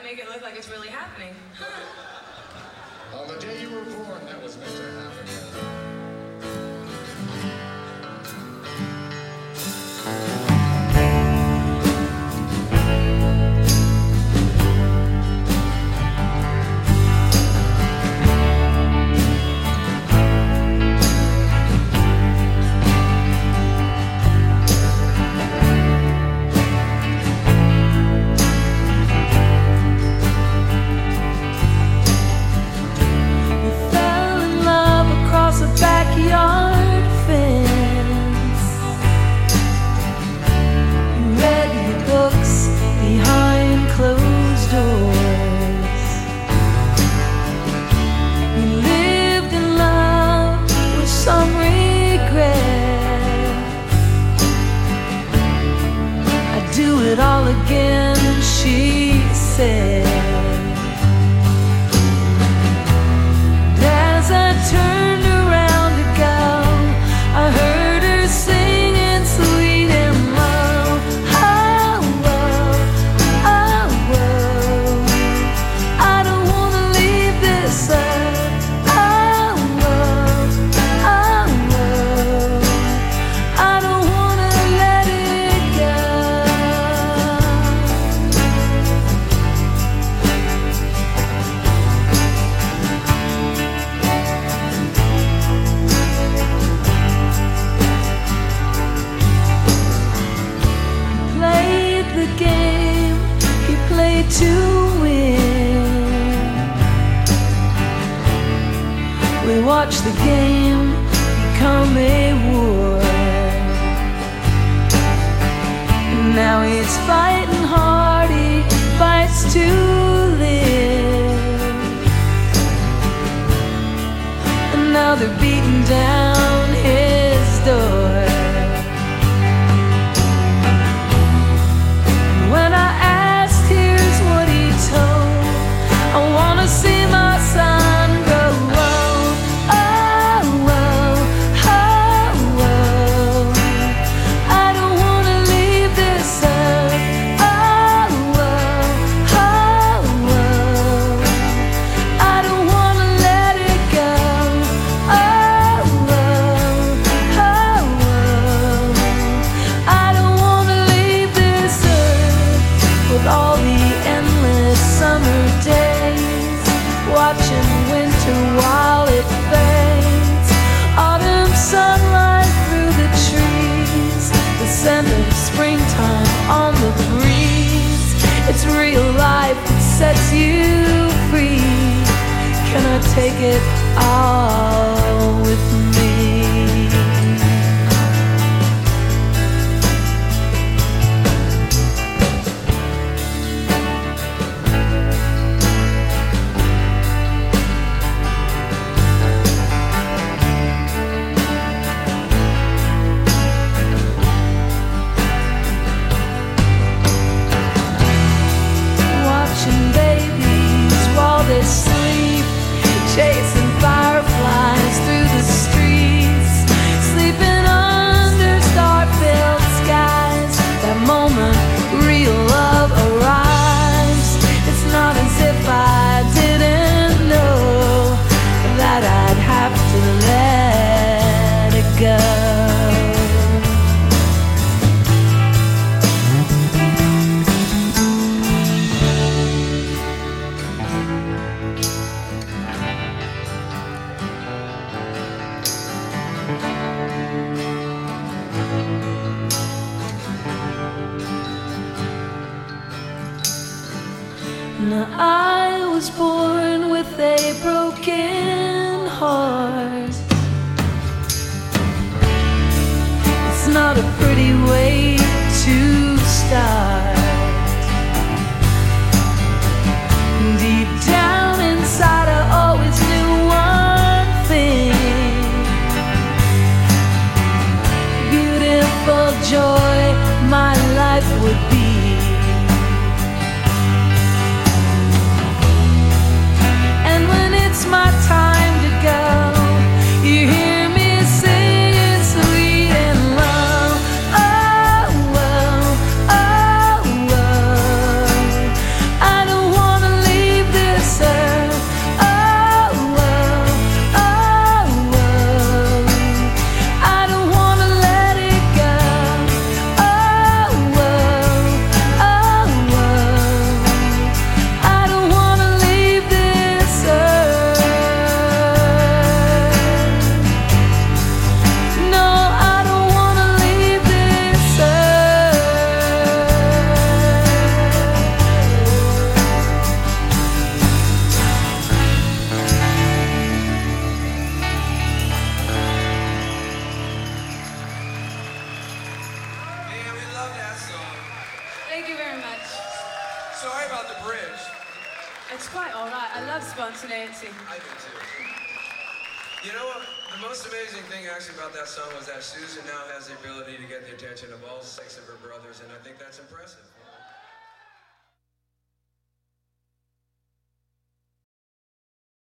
make it look like it's really happening. On the day you were born, that was meant to happen. it all again, she said. And as I turned around to go, I heard her singing sweet and low. Oh, whoa, oh, whoa, I don't wanna leave this earth. Oh, whoa, oh, whoa, I don't wanna let it go. He played the game, he played to win. We watched the game become a war. And now he's fighting hard, he fights to live. And now they're beating down his door. When I asked, here's what he told: I wanna see my son grow old. Oh, oh, oh, oh, I don't wanna leave this earth. Oh, oh, oh, oh, I don't wanna let it go. Oh, oh, oh, oh, I don't wanna leave this earth. With all the endless summer days, watching winter while it fades, autumn sunlight through the trees, the scent of springtime on the breeze. It's real life that sets you free. Can I take it all with me? Watching babies while they sleep, chasing fireflies through the streets, sleeping under star-filled skies. That moment real love arrives. It's not as if I didn't know that I'd have to let it go. Now I was born with a broken heart. It's not a pretty way to start. Deep down inside I always knew one thing: beautiful joy my life would be. And when it's my time to go, you hear me singing sweet and low. Oh, oh, oh, oh, I don't wanna Thank you very much. Sorry about the bridge. It's quite all right. I love spontaneity. I do too. You know what? The most amazing thing actually about that song was that Susan now has the ability to get the attention of all 6 of her brothers, and I think that's impressive.